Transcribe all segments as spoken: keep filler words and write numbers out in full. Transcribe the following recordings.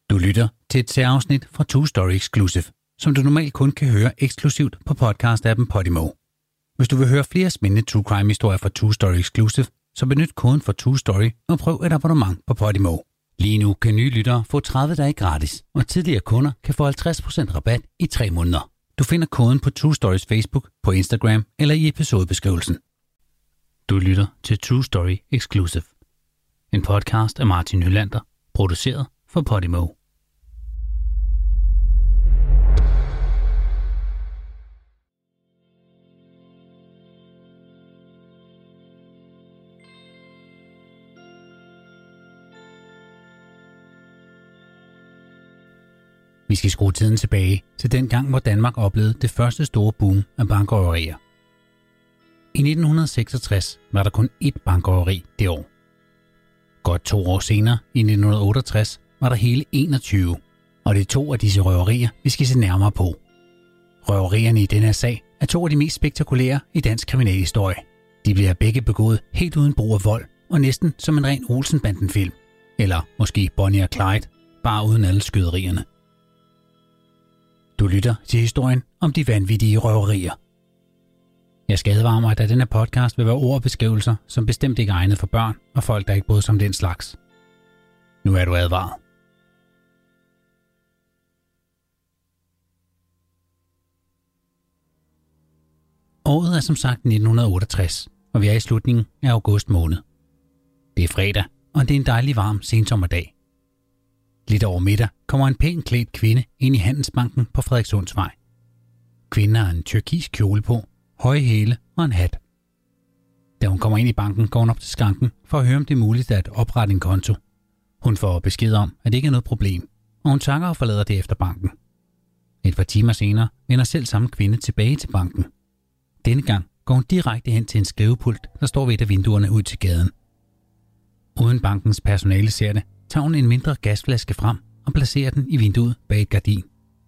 Du lytter til et særafsnit fra Two Story Exclusive, som du normalt kun kan høre eksklusivt på podcast-appen Podimo. Hvis du vil høre flere spændende true crime-historier fra Two Story Exclusive, så benyt koden for Two Story og prøv et abonnement på Podimo. Lige nu kan nye lyttere få tredive dage gratis, og tidligere kunder kan få halvtreds procent rabat i tre måneder. Du finder koden på Two Stories Facebook, på Instagram eller i episodebeskrivelsen. Du lytter til True Story Exclusive, en podcast af Martin Nylander, produceret for Podimo. Vi skal skrue tiden tilbage til den gang, hvor Danmark oplevede det første store boom af bankrøverier. I nitten seksogtres var der kun ét bankrøveri det år. Godt to år senere, i nitten otteogtres, var der hele enogtyve, og det er to af disse røverier, vi skal se nærmere på. Røverierne i denne her sag er to af de mest spektakulære i dansk kriminalhistorie. De bliver begge begået helt uden brug af vold, og næsten som en ren Olsen-banden-film. Eller måske Bonnie og Clyde, bare uden alle skyderierne. Du lytter til historien om de vanvittige røverier. Jeg skal advare mig, at denne podcast vil være ord og beskrivelser, som bestemt ikke er egnet for børn og folk, der ikke bryder sig om den slags. Nu er du advaret. Året er som sagt nitten otteogtres, og vi er i slutningen af august måned. Det er fredag, og det er en dejlig varm sensommerdag. Lidt over middag kommer en pænt klædt kvinde ind i Handelsbanken på Frederikssundsvej. Kvinden har en tyrkisk kjole på, høje hæle og en hat. Da hun kommer ind i banken, går hun op til skranken for at høre, om det er muligt at oprette en konto. Hun får besked om, at det ikke er noget problem, og hun takker og forlader det efter banken. Et par timer senere vender selv samme kvinde tilbage til banken. Denne gang går hun direkte hen til en skrivepult, der står ved et af vinduerne ud til gaden. Uden bankens personale ser det, tager hun en mindre gasflaske frem og placerer den i vinduet bag et gardin.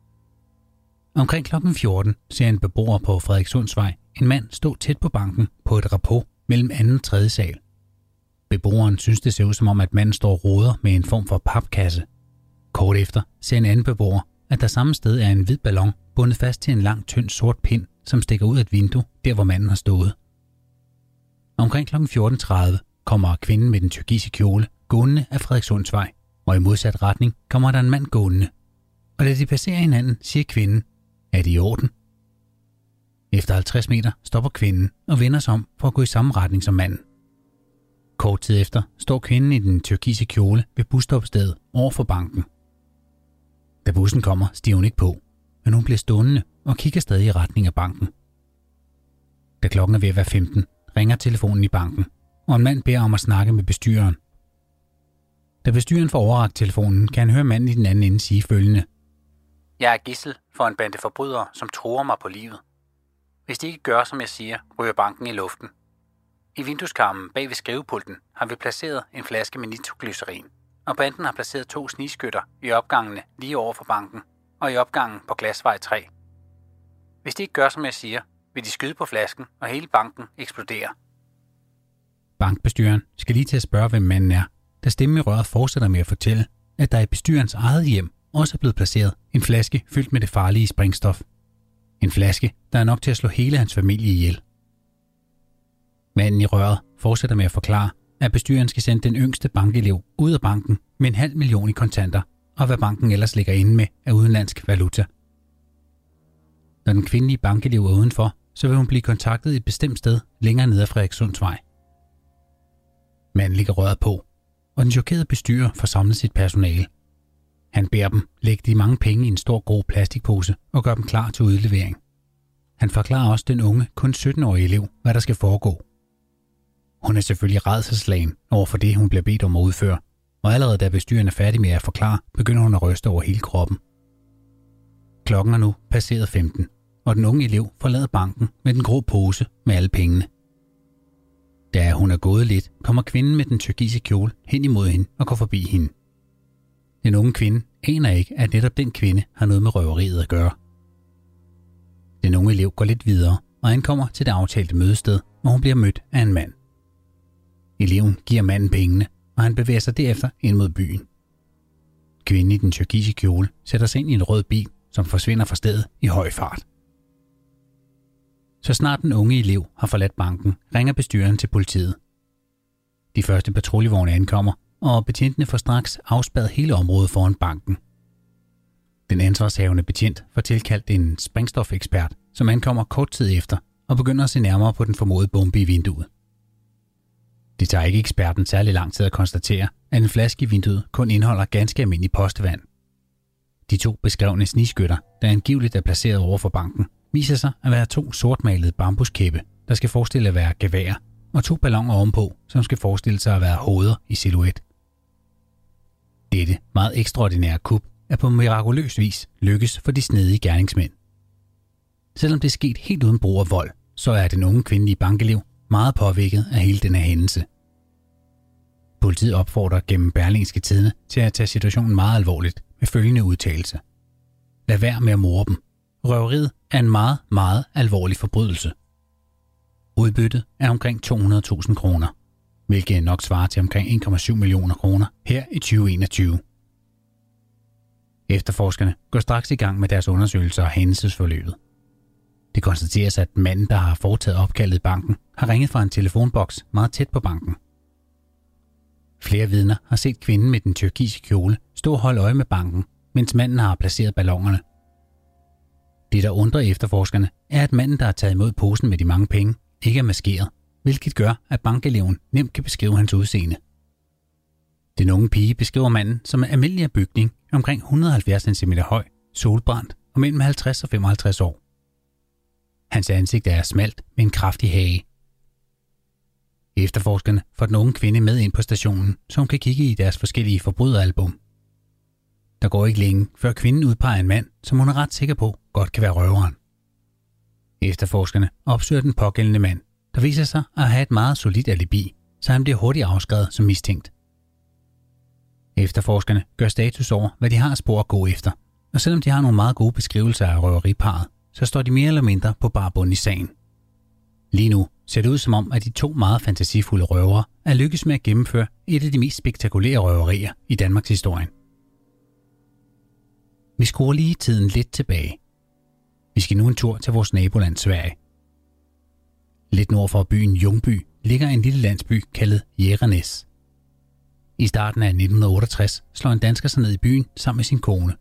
Omkring klokken fjorten ser en beboer på Frederikssundsvej en mand stå tæt på banken på et rapport mellem anden og tredje sal. Beboeren synes, det ser ud som om, at manden står og roder med en form for papkasse. Kort efter ser en anden beboer, at der samme sted er en hvid ballon bundet fast til en lang, tynd sort pind, som stikker ud af et vindue, der hvor manden har stået. Omkring klokken fjorten tredive kommer kvinden med den tyrkiske kjole gående af Frederikssundsvej, og i modsat retning kommer der en mand gående. Og da de passerer hinanden, siger kvinden, er det i orden? Efter halvtreds meter stopper kvinden og vender sig om for at gå i samme retning som manden. Kort tid efter står kvinden i den tyrkiske kjole ved busstoppestedet over for banken. Da bussen kommer, stiger hun ikke på, men hun bliver stående og kigger stadig i retning af banken. Da klokken er ved at være femten, ringer telefonen i banken, og en mand beder om at snakke med bestyreren. Da bestyreren får overrakt telefonen, kan han høre manden i den anden ende sige følgende. Jeg er gidsel for en bande forbrydere, som truer mig på livet. Hvis de ikke gør, som jeg siger, ryger banken i luften. I vindueskarmen bag ved skrivepulten har vi placeret en flaske med nitroglycerin, og banden har placeret to snigskytter i opgangene lige over for banken og i opgangen på Glasvej tre. Hvis de ikke gør, som jeg siger, vil de skyde på flasken, og hele banken eksploderer. Bankbestyreren skal lige til at spørge, hvem manden er, da stemmen i røret fortsætter med at fortælle, at der i bestyrerens eget hjem også er blevet placeret en flaske fyldt med det farlige sprængstof. En flaske, der er nok til at slå hele hans familie ihjel. Manden i røret fortsætter med at forklare, at bestyreren skal sende den yngste bankelev ud af banken med en halv million i kontanter, og hvad banken ellers ligger inde med af udenlandsk valuta. Når den kvindelige bankelev er udenfor, så vil hun blive kontaktet et bestemt sted længere nede af Frederikssundsvej. Manden ligger røret på, og den chokerede bestyrer får samlet sit personale. Han beder dem lægge de mange penge i en stor grå plastikpose og gør dem klar til udlevering. Han forklarer også den unge, kun sytten-årige elev, hvad der skal foregå. Hun er selvfølgelig rædselsslagen over for det, hun bliver bedt om at udføre, og allerede da bestyreren er færdig med at forklare, begynder hun at ryste over hele kroppen. Klokken er nu passeret femten, og den unge elev forlader banken med den grå pose med alle pengene. Da hun er gået lidt, kommer kvinden med den tyrkiske kjole hen imod hende og går forbi hende. Den unge kvinde aner ikke, at netop den kvinde har noget med røveriet at gøre. Den unge elev går lidt videre og ankommer til det aftalte mødested, hvor hun bliver mødt af en mand. Eleven giver manden pengene, og han bevæger sig derefter ind mod byen. Kvinden i den tyrkiske kjole sætter sig ind i en rød bil, som forsvinder fra stedet i høj fart. Så snart den unge elev har forladt banken, ringer bestyreren til politiet. De første patruljevogne ankommer, og betjentene får straks afspærret hele området foran banken. Den ansvarshavende betjent får tilkaldt en sprængstofekspert, som ankommer kort tid efter og begynder at se nærmere på den formodede bombe i vinduet. Det tager ikke eksperten særlig lang tid at konstatere, at en flaske i vinduet kun indeholder ganske almindelig postevand. De to beskrevne snigskytter, der angiveligt er placeret over for banken, viser sig at være to sortmalede bambuskæppe, der skal forestille at være geværer, og to balloner ovenpå, som skal forestille sig at være hoveder i silhuet. Dette meget ekstraordinære kup er på mirakuløs vis lykkes for de snedige gerningsmænd. Selvom det er sket helt uden brug af vold, så er den unge kvindelige bankelev meget påvirket af hele denne hændelse. Politiet opfordrer gennem Berlingske Tidende til at tage situationen meget alvorligt med følgende udtalelse. Lad være med at more dem. Røveriet er en meget, meget alvorlig forbrydelse. Udbyttet er omkring to hundrede tusind kroner, hvilket nok svarer til omkring en komma syv millioner kroner her i tyve enogtyve. Efterforskerne går straks i gang med deres undersøgelser af hændelsesforløbet. Det konstateres, at manden, der har foretaget opkaldet i banken, har ringet fra en telefonboks meget tæt på banken. Flere vidner har set kvinden med den tyrkiske kjole stå og holde øje med banken, mens manden har placeret ballonerne. Det, der undrer efterforskerne, er, at manden, der har taget imod posen med de mange penge, ikke er maskeret, hvilket gør, at bankeleven nemt kan beskrive hans udseende. Den unge pige beskriver manden som en almindelig af bygning, omkring et hundrede og halvfjerds centimeter høj, solbrændt og mellem halvtreds og femoghalvtreds år. Hans ansigt er smalt med en kraftig hage. Efterforskerne får den unge kvinde med ind på stationen, så hun kan kigge i deres forskellige forbryderalbum. Der går ikke længe, før kvinden udpeger en mand, som hun er ret sikker på godt kan være røveren. Efterforskerne opsøger den pågældende mand, der viser sig at have et meget solidt alibi, så han bliver hurtigt afskrevet som mistænkt. Efterforskerne gør status over, hvad de har spor at gå efter, og selvom de har nogle meget gode beskrivelser af røveriparret, så står de mere eller mindre på bar bund i sagen. Lige nu ser det ud som om, at de to meget fantasifulde røvere er lykkes med at gennemføre et af de mest spektakulære røverier i Danmarks historie. Vi skruer lige tiden lidt tilbage. Vi skal nu en tur til vores naboland Sverige. Lidt nord for byen Ljungby ligger en lille landsby kaldet Jægernes. I starten af nitten otteogtres slår en dansker sig ned i byen sammen med sin kone.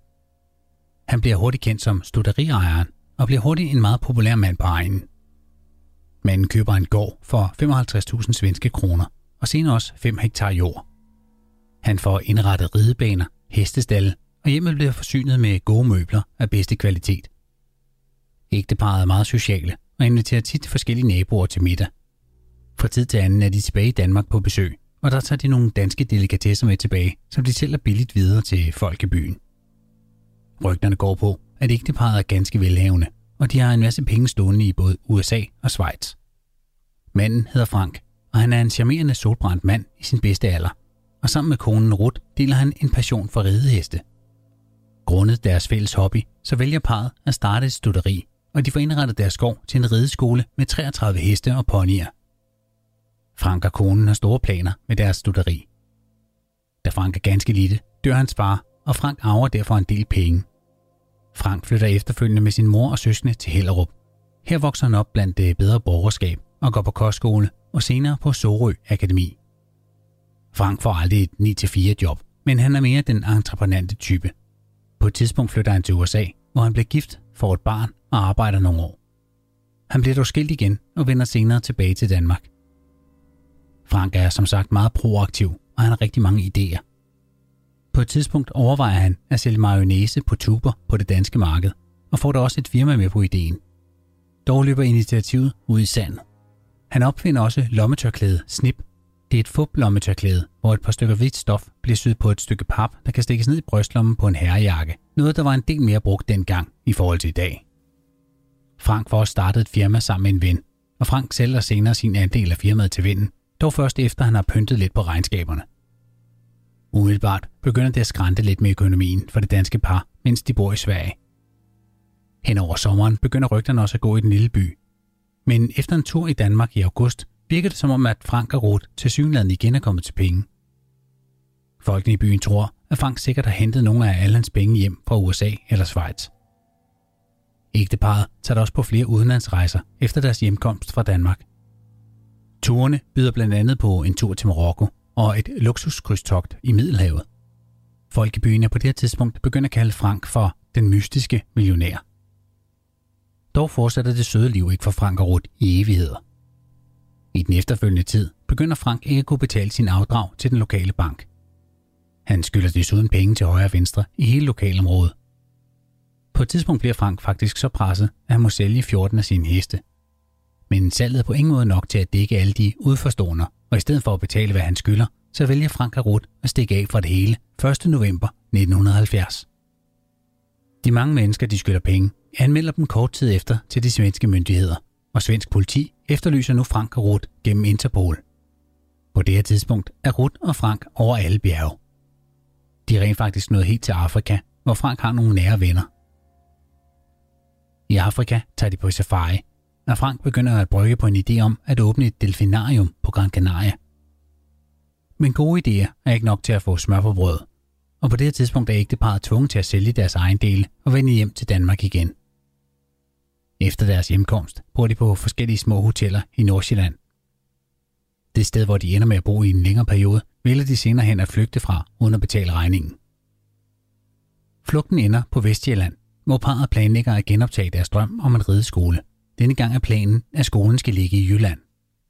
Han bliver hurtigt kendt som stutteriejeren og bliver hurtigt en meget populær mand på egnen. Manden køber en gård for femoghalvtreds tusind svenske kroner og senere også fem hektar jord. Han får indrettet ridebaner, hestestalle og hjemmet bliver forsynet med gode møbler af bedste kvalitet. Ægteparret er meget sociale og inviterer tit forskellige naboer til middag. Fra tid til anden er de tilbage i Danmark på besøg, og der tager de nogle danske delikatesser med tilbage, som de sælger billigt videre til folk i byen. Rygterne går på, at ægteparret er ganske velhavende, og de har en masse penge stående i både U S A og Schweiz. Manden hedder Frank, og han er en charmerende solbrændt mand i sin bedste alder, og sammen med konen Ruth deler han en passion for rideheste. Grundet deres fælles hobby, så vælger parret at starte et stutteri, og de får indrettet deres gård til en rideskole med treogtredive heste og ponyer. Frank og konen har store planer med deres stutteri. Da Frank er ganske lille, dør hans far, og Frank arver derfor en del penge. Frank flytter efterfølgende med sin mor og søskende til Hellerup. Her vokser han op blandt det bedre borgerskab og går på kostskole og senere på Sorø Akademi. Frank får aldrig et ni til fire job, men han er mere den entreprenante type. På et tidspunkt flytter han til U S A, hvor han bliver gift, får et barn og arbejder nogle år. Han bliver dog skilt igen og vender senere tilbage til Danmark. Frank er som sagt meget proaktiv, og han har rigtig mange idéer. På et tidspunkt overvejer han at sælge mayonnaise på tuber på det danske marked, og får da også et firma med på ideen. Dog løber initiativet ud i sandet. Han opfinder også lommetørklæde Snip. Det er et fup-lommetørklæde, hvor et par stykker hvidt stof bliver syet på et stykke pap, der kan stikkes ned i brystlommen på en herrejakke. Noget, der var en del mere brugt dengang i forhold til i dag. Frank får også startet et firma sammen med en ven, og Frank sælger senere sin andel af firmaet til vennen, dog først efter han har pyntet lidt på regnskaberne. Umiddelbart begynder det at skrante lidt med økonomien for det danske par, mens de bor i Sverige. Hen over sommeren begynder rygterne også at gå i den lille by. Men efter en tur i Danmark i august, virker det som om, at Frank og Ruth tilsyneladende igen er kommet til penge. Folkene i byen tror, at Frank sikkert har hentet nogle af alle hans penge hjem fra U S A eller Schweiz. Ægteparret tager da også på flere udenlandsrejser efter deres hjemkomst fra Danmark. Turene byder blandt andet på en tur til Marokko og et luksuskrydstogt i Middelhavet. Folk i byen er på det her tidspunkt begyndt at kalde Frank for den mystiske millionær. Dog fortsætter det søde liv ikke for Frank og Ruth i evigheder. I den efterfølgende tid begynder Frank ikke at kunne betale sin afdrag til den lokale bank. Han skylder desuden penge til højre og venstre i hele lokalområdet. På et tidspunkt bliver Frank faktisk så presset, at han må sælge fjorten af sine heste. Men salget er på ingen måde nok til at dække alle de udforståender, og i stedet for at betale, hvad han skylder, så vælger Frank og Ruth at stikke af fra det hele første november nitten halvfjerds. De mange mennesker, de skylder penge, anmelder dem kort tid efter til de svenske myndigheder, og svensk politi efterlyser nu Frank og Ruth gennem Interpol. På det her tidspunkt er Ruth og Frank over alle bjerge. De er rent faktisk nået helt til Afrika, hvor Frank har nogle nære venner. I Afrika tager de på safari, og Frank begynder at brygge på en idé om at åbne et delfinarium på Gran Canaria. Men gode idéer er ikke nok til at få smør på brødet, og på det her tidspunkt er ægteparret tvunget til at sælge deres egen dele og vende hjem til Danmark igen. Efter deres hjemkomst bor de på forskellige små hoteller i Nordsjælland. Det sted, hvor de ender med at bo i en længere periode, vælger de senere hen at flygte fra uden at betale regningen. Flugten ender på Vestjylland, hvor parret planlægger at genoptage deres drøm om en rideskole. Denne gang er planen, at skolen skal ligge i Jylland.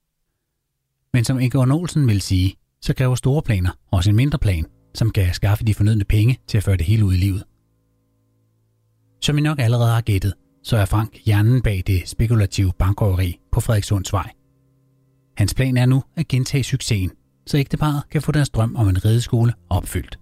Men som Egon Olsen vil sige, så kræver store planer også en mindre plan, som kan skaffe de fornødne penge til at føre det hele ud i livet. Som I nok allerede har gættet, så er Frank hjernen bag det spekulative bankrøveri på Frederikssundsvej. Hans plan er nu at gentage succesen, så ægteparret kan få deres drøm om en rideskole opfyldt.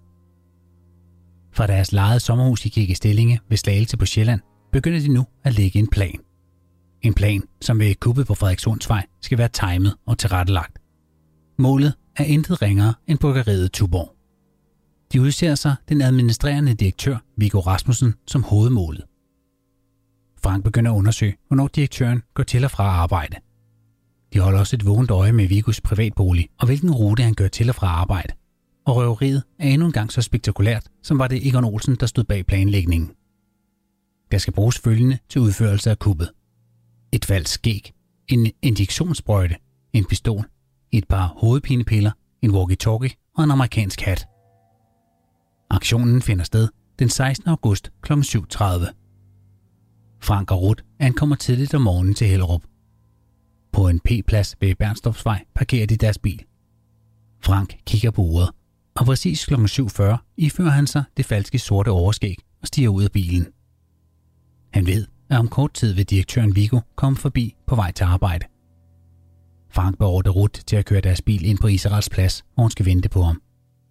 Fra deres lejede sommerhus i Kirke Stillinge ved Slagelse på Sjælland begynder de nu at lægge en plan. En plan, som ved kuppet på Frederikssundsvej skal være timet og tilrettelagt. Målet er intet ringere end bryggeriet Tuborg. De udser sig den administrerende direktør Viggo Rasmussen som hovedmålet. Frank begynder at undersøge, hvornår direktøren går til og fra arbejde. De holder også et vågent øje med Viggos privatbolig og hvilken rute han gør til og fra arbejde. Og røveriet er endnu en gang så spektakulært, som var det Egon Olsen, der stod bag planlægningen. Der skal bruges følgende til udførelse af kuppet: et falsk skæg, en injektionssprøjte, en pistol, et par hovedpinepiller, en walkie-talkie og en amerikansk hat. Aktionen finder sted den sekstende august klokken syv tredive. Frank og Ruth ankommer tidligt om morgenen til Hellerup. På en P-plads ved Bernstorffsvej parkerer de deres bil. Frank kigger på uret, og præcis klokken syv fyrre ifører han sig det falske sorte overskæg og stiger ud af bilen. Han ved, at om kort tid vil direktøren Viggo komme forbi på vej til arbejde. Frank beordrer Ruth til at køre deres bil ind på Israels plads, hvor hun skal vente på ham.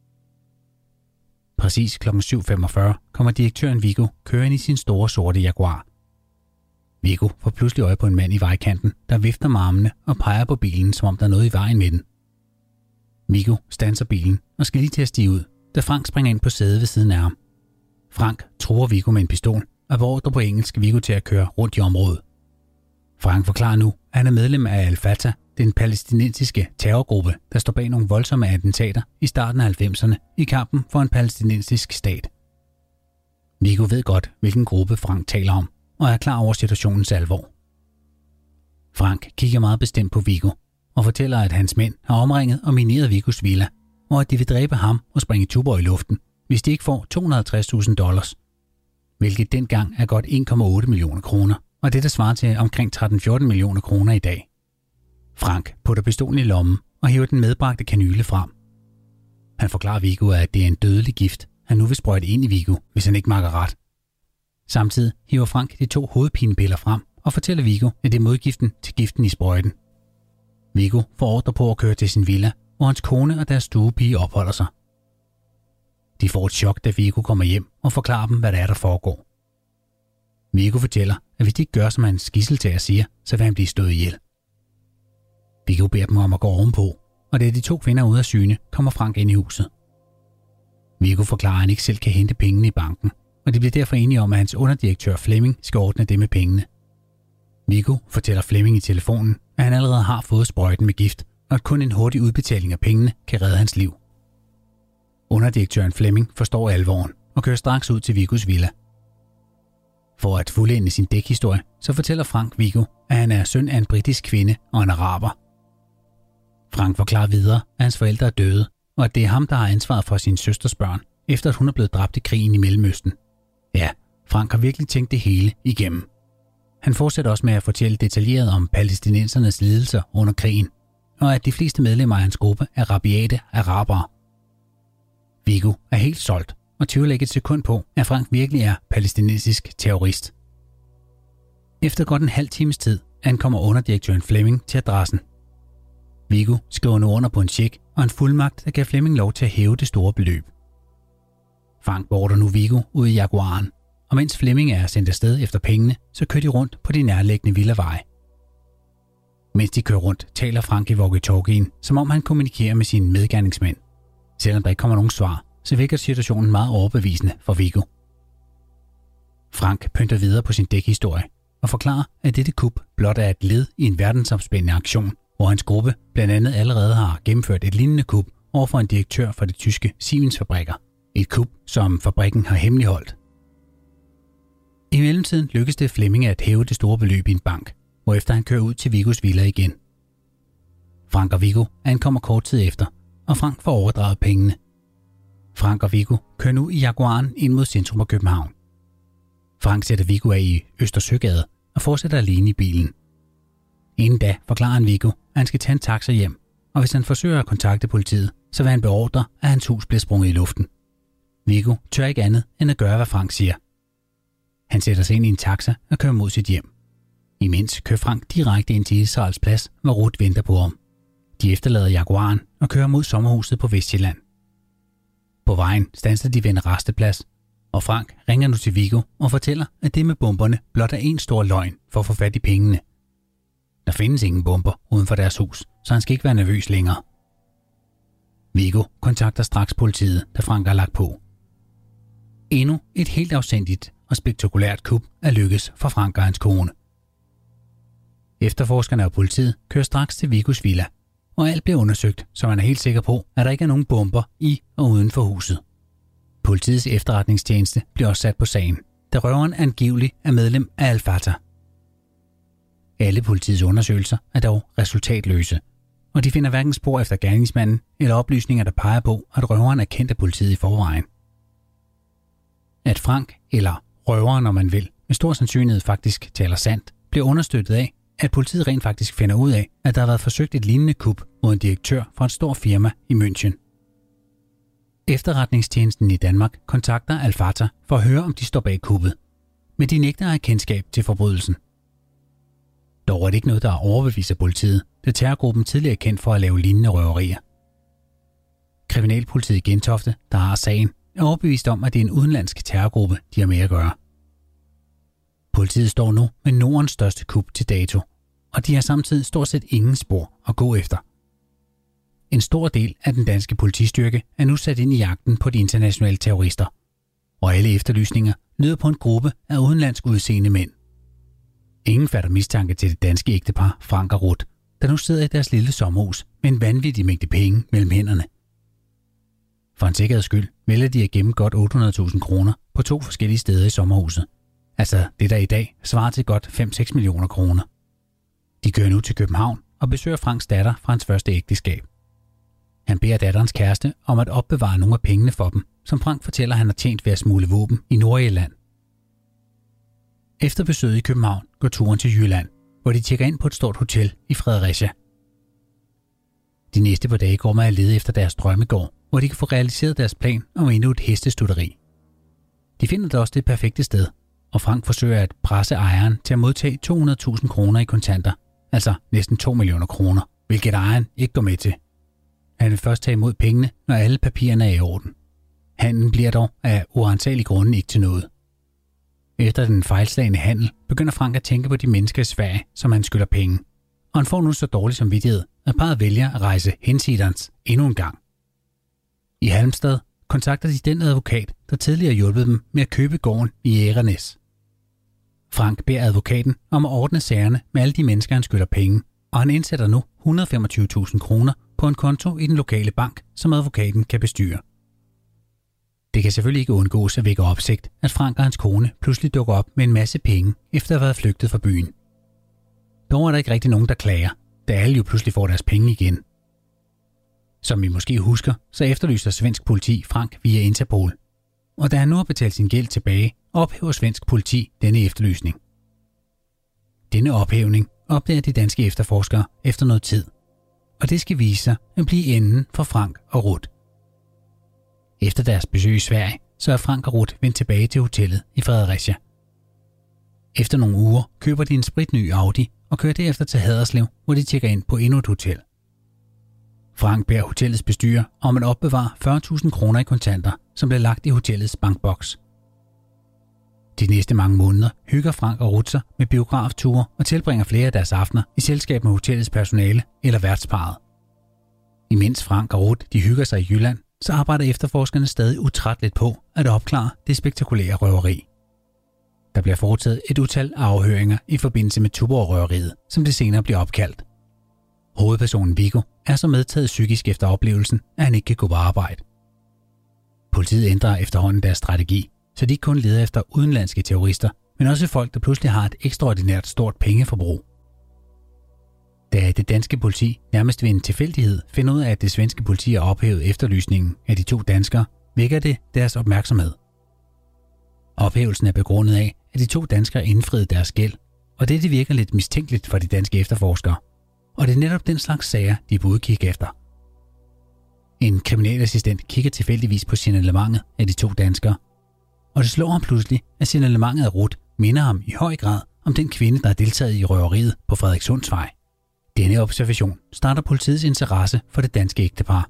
Præcis klokken syv femogfyrre kommer direktøren Viggo kørende i sin store sorte Jaguar. Viggo får pludselig øje på en mand i vejkanten, der vifter med armene og peger på bilen, som om der er noget i vejen med den. Viggo standser bilen og skal lige til at stige ud, da Frank springer ind på sædet ved siden af ham. Frank truer Viggo med en pistol og beordrer på engelsk Viggo til at køre rundt i området. Frank forklarer nu, at han er medlem af Al-Fatah, den palæstinensiske terrorgruppe, der står bag nogle voldsomme attentater i starten af halvfemserne i kampen for en palæstinensisk stat. Viggo ved godt, hvilken gruppe Frank taler om, og er klar over situationens alvor. Frank kigger meget bestemt på Viggo og fortæller, at hans mænd har omringet og mineret Viggos villa, og at de vil dræbe ham og springe Tuborg i luften, hvis de ikke får to hundrede og halvtreds tusind dollars, hvilket dengang er godt en komma otte millioner kroner, og det der svarer til omkring tretten til fjorten millioner kroner i dag. Frank putter pistolen i lommen og hiver den medbragte kanyle frem. Han forklarer Viggo, at det er en dødelig gift, han nu vil sprøjte ind i Viggo, hvis han ikke makker ret. Samtidig hiver Frank de to hovedpinepiller frem og fortæller Viggo, at det er modgiften til giften i sprøjten. Viggo får ordre på at køre til sin villa, hvor hans kone og deres stuepige opholder sig. De får et chok, da Viggo kommer hjem og forklarer dem, hvad der er, der foregår. Viggo fortæller, at hvis de ikke gør, som hans gidseltager siger, så vil han blive stået ihjel. Viggo beder dem om at gå ovenpå, og da de to kvinder er ude af syne, kommer Frank ind i huset. Viggo forklarer, at han ikke selv kan hente pengene i banken, og de bliver derfor enige om, at hans underdirektør Flemming skal ordne det med pengene. Viggo fortæller Flemming i telefonen, at han allerede har fået sprøjten med gift, og at kun en hurtig udbetaling af pengene kan redde hans liv. Underdirektøren Flemming forstår alvoren og kører straks ud til Viggos villa. For at fuldende sin dækhistorie, så fortæller Frank Viggo, at han er søn af en britisk kvinde og en araber. Frank forklarer videre, at hans forældre er døde, og at det er ham, der har ansvaret for sin søsters børn, efter at hun er blevet dræbt i krigen i Mellemøsten. Ja, Frank har virkelig tænkt det hele igennem. Han fortsætter også med at fortælle detaljeret om palæstinensernes lidelser under krigen, og at de fleste medlemmer af hans gruppe er rabiate arabere. Viggo er helt solgt og tvivler ikke et sekund på, at Frank virkelig er palæstinensisk terrorist. Efter godt en halv times tid ankommer underdirektøren Flemming til adressen. Viggo skriver nu under på en check og en fuldmagt, der gav Flemming lov til at hæve det store beløb. Frank beordrer nu Viggo ud i Jaguaren, og mens Flemming er sendt afsted efter pengene, så kører de rundt på de nærliggende villaveje. Mens de kører rundt, taler Frank i walkie-talkien, som om han kommunikerer med sine medgerningsmænd. Selvom der ikke kommer nogen svar, så virker situationen meget overbevisende for Viggo. Frank pynter videre på sin dækhistorie og forklarer, at dette kup blot er et led i en verdensomspændende aktion, hvor hans gruppe blandt andet allerede har gennemført et lignende kup overfor en direktør for det tyske Siemens-fabrikker. Et kup, som fabrikken har hemmeligholdt. I mellemtiden lykkes det Flemming at hæve det store beløb i en bank, hvorefter han kører ud til Viggos villa igen. Frank og Viggo ankommer kort tid efter, og Frank får overdraget pengene. Frank og Viggo kører nu i Jaguaren ind mod centrum af København. Frank sætter Viggo af i Østersøgade og fortsætter alene i bilen. Inden da forklarer han Viggo, at han skal tage en taxa hjem, og hvis han forsøger at kontakte politiet, så vil han beordre, at hans hus bliver sprunget i luften. Viggo tør ikke andet end at gøre, hvad Frank siger. Han sætter sig ind i en taxa og kører mod sit hjem. Imens kører Frank direkte ind til Israels Plads, hvor Ruth venter på ham. De efterlader Jaguaren og kører mod sommerhuset på Vestjylland. På vejen standser de ved en rasteplads, og Frank ringer nu til Viggo og fortæller, at det med bomberne blot er en stor løgn for at få fat i pengene. Der findes ingen bomber uden for deres hus, så han skal ikke være nervøs længere. Viggo kontakter straks politiet, da Frank har lagt på. Endnu et helt afsindigt og spektakulært kup er lykkes for Frank og hans kone. Efterforskerne og politiet kører straks til Viggos villa, og alt bliver undersøgt, så man er helt sikker på, at der ikke er nogen bomber i og uden for huset. Politiets efterretningstjeneste bliver også sat på sagen, da røveren angiveligt er medlem af Al-Fatah. Alle politiets undersøgelser er dog resultatløse, og de finder hverken spor efter gerningsmanden eller oplysninger, der peger på, at røveren er kendt af politiet i forvejen. At Frank, eller røveren, når man vil, med stor sandsynlighed faktisk taler sandt, bliver understøttet af, at politiet rent faktisk finder ud af, at der har været forsøgt et lignende kup mod en direktør fra et stort firma i München. Efterretningstjenesten i Danmark kontakter Al-Fatah for at høre, om de står bag kuppet, men de nægter at have kendskab til forbrydelsen. Dog er det ikke noget, der overbeviser politiet, da terrorgruppen tidligere er kendt for at lave lignende røverier. Kriminalpolitiet i Gentofte, der har sagen, er overbevist om, at det er en udenlandsk terrorgruppe, de har med at gøre. Politiet står nu med Nordens største kup til dato, og de har samtidig stort set ingen spor at gå efter. En stor del af den danske politistyrke er nu sat ind i jagten på de internationale terrorister, og alle efterlysninger lyder på en gruppe af udenlandsk udseende mænd. Ingen fatter mistanke til det danske ægtepar Frank og Ruth, der nu sidder i deres lille sommerhus med en vanvittig mængde penge mellem hænderne. For en sikkerheds skyld vælger de at gemme godt otte hundrede tusind kroner på to forskellige steder i sommerhuset. Altså det, der i dag svarer til godt fem til seks millioner kroner. De kører nu til København og besøger Franks datter fra hans første ægteskab. Han beder datterens kæreste om at opbevare nogle af pengene for dem, som Frank fortæller, han har tjent ved at smugle våben i Nordjylland. Efter besøget i København går turen til Jylland, hvor de tjekker ind på et stort hotel i Fredericia. De næste par dage går med at lede efter deres drømmegård, hvor de kan få realiseret deres plan om endnu et hestestutteri. De finder da også det perfekte sted, og Frank forsøger at presse ejeren til at modtage to hundrede tusind kroner i kontanter, altså næsten to millioner kroner, hvilket ejeren ikke går med til. Han vil først tage imod pengene, når alle papirerne er i orden. Handlen bliver dog af uansagelige grunde ikke til noget. Efter den fejlslagne handel begynder Frank at tænke på de mennesker i Sverige, som han skylder penge, og han får nu så dårlig samvittighed, at parret vælger at rejse hinsidens endnu en gang. I Halmstad kontakter de den advokat, der tidligere hjulpet dem med at købe gården i Jægernes. Frank beder advokaten om at ordne sagerne med alle de mennesker, han skylder penge, og han indsætter nu et hundrede og femogtyve tusind kroner på en konto i den lokale bank, som advokaten kan bestyre. Det kan selvfølgelig ikke undgås at vække opsigt, at Frank og hans kone pludselig dukker op med en masse penge, efter at have været flygtet fra byen. Dog er der ikke rigtig nogen, der klager, da alle jo pludselig får deres penge igen. Som I måske husker, så efterlyser svensk politi Frank via Interpol. Og da han nu har betalt sin gæld tilbage, ophæver svensk politi denne efterlysning. Denne ophævning opdager de danske efterforskere efter noget tid, og det skal vise sig at blive enden for Frank og Ruth. Efter deres besøg i Sverige, så er Frank og Ruth vendt tilbage til hotellet i Fredericia. Efter nogle uger køber de en spritny Audi og kører derefter til Haderslev, hvor de tjekker ind på endnu et hotel. Frank beder hotellets bestyrer om at opbevare fyrre tusind kroner i kontanter, som blev lagt i hotellets bankboks. De næste mange måneder hygger Frank og Ruth sig med biografture og tilbringer flere af deres aftener i selskab med hotellets personale eller værtsparret. Imens Frank og Ruth de hygger sig i Jylland, så arbejder efterforskerne stadig utrætteligt på at opklare det spektakulære røveri. Der bliver foretaget et utal af afhøringer i forbindelse med Tuborg-røveriet, som det senere bliver opkaldt. Hovedpersonen Viggo er så medtaget psykisk efter oplevelsen, at han ikke kan gå på arbejde. Politiet ændrer efterhånden deres strategi, så de ikke kun leder efter udenlandske terrorister, men også folk, der pludselig har et ekstraordinært stort pengeforbrug. Da det danske politi nærmest ved en tilfældighed finder ud af, at det svenske politi har ophævet efterlysningen af de to danskere, vækker det deres opmærksomhed. Ophævelsen er begrundet af, at de to danskere indfriede deres gæld, og det, det virker lidt mistænkeligt for de danske efterforskere. Og det er netop den slags sager, de burde kigge efter. En kriminalassistent kigger tilfældigvis på signalementet af de to danskere, og det slår ham pludselig, at signalementet af Ruth minder ham i høj grad om den kvinde, der har deltaget i røveriet på Frederikssundsvej. Denne observation starter politiets interesse for det danske ægtepar.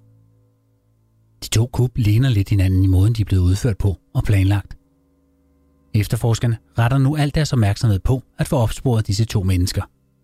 De to kup ligner lidt hinanden i måden, de er blevet udført på og planlagt. Efterforskerne retter nu al deres opmærksomhed på at få opsporet disse to mennesker.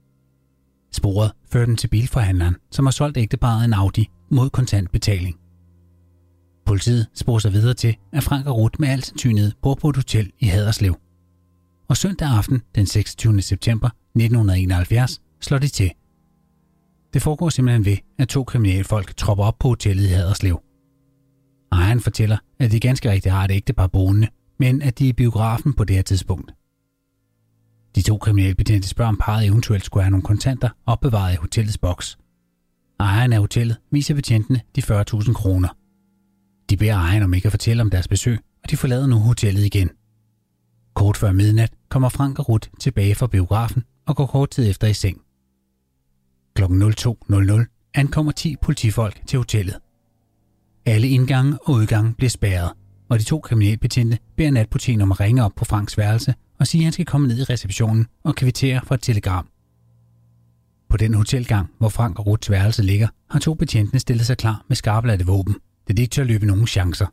Sporet fører dem til bilforhandleren, som har solgt ægteparret en Audi mod kontant betaling. Politiet sporer sig videre til, at Frank og Ruth med al sandsynlighed bor på et hotel i Haderslev. Og søndag aften den seksogtyvende september nitten enoghalvfjerds slår de til. Det foregår simpelthen ved, at to kriminelle folk tropper op på hotellet i Haderslev. Ejeren fortæller, at de ganske rigtigt har et ægtepar boende, men at de er i biografen på det her tidspunkt. De to kriminalbetjente spørger, om parret eventuelt skulle have nogle kontanter opbevaret i hotellets boks. Ejeren af hotellet viser betjentene de fyrre tusind kroner. De beder ejeren om ikke at fortælle om deres besøg, og de forlader nu hotellet igen. Kort før midnat kommer Frank og Ruth tilbage fra biografen og går kort tid efter i seng. klokken nul to nul nul ankommer ti politifolk til hotellet. Alle indgange og udgange bliver spærret, og de to kriminalbetjente beder natportieren om at ringe op på Franks værelse og sige, at han skal komme ned i receptionen og kvittere for et telegram. På den hotelgang, hvor Frank og Ruths værelse ligger, har to betjentene stillet sig klar med skarpladte våben, da de ikke tør løbe nogen chancer.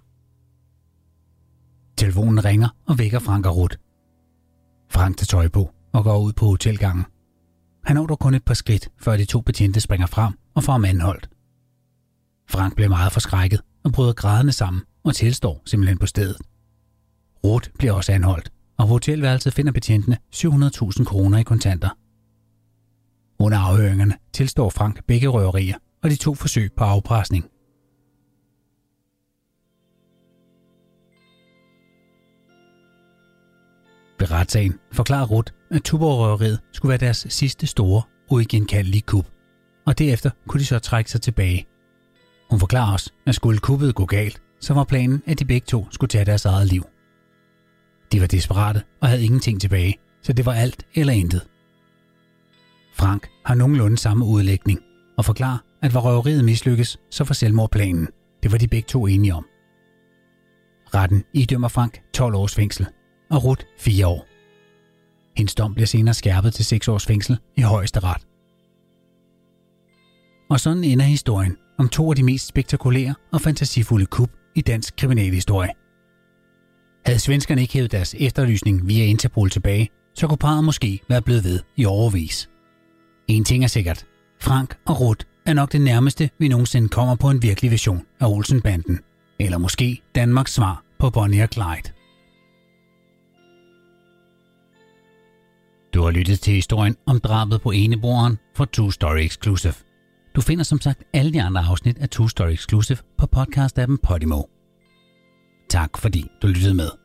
Telefonen ringer og vækker Frank og Ruth. Frank tager tøj på og går ud på hotelgangen. Han når dog kun et par skridt, før de to betjente springer frem og får ham anholdt. Frank bliver meget forskrækket og bryder grædende sammen og tilstår simpelthen på stedet. Ruth bliver også anholdt, og på hotelværelset finder betjentene syv hundrede tusind kroner i kontanter. Under afhøringerne tilstår Frank begge røverier og de to forsøg på afpresning. Ved retssagen forklarer Ruth, at Tuborg-røveriet skulle være deres sidste store, uigenkaldelige kup, og derefter kunne de så trække sig tilbage. Hun forklarer også, at skulle kuppet gå galt, så var planen, at de begge to skulle tage deres eget liv. De var desperate og havde ingenting tilbage, så det var alt eller intet. Frank har nogenlunde samme udlægning og forklarer, at var røveriet mislykkes, så var selvmordplanen. Det var de begge to enige om. Retten idømmer Frank tolv års fængsel og Ruth fire år. Hendes dom bliver senere skærpet til seks års fængsel i Højesteret. Og sådan ender historien om to af de mest spektakulære og fantasifulde kup i dansk kriminalhistorie. Havde svenskerne ikke hævet deres efterlysning via Interpol tilbage, så kunne parret måske være blevet ved i årevis. En ting er sikkert. Frank og Ruth er nok det nærmeste, vi nogensinde kommer på en virkelig version af Olsen-banden. Eller måske Danmarks svar på Bonnie og Clyde. Du har lyttet til historien om drabet på eneboeren fra True Story Exclusive. Du finder som sagt alle de andre afsnit af True Story Exclusive på podcast-appen Podimo. Tak fordi du lyttede med.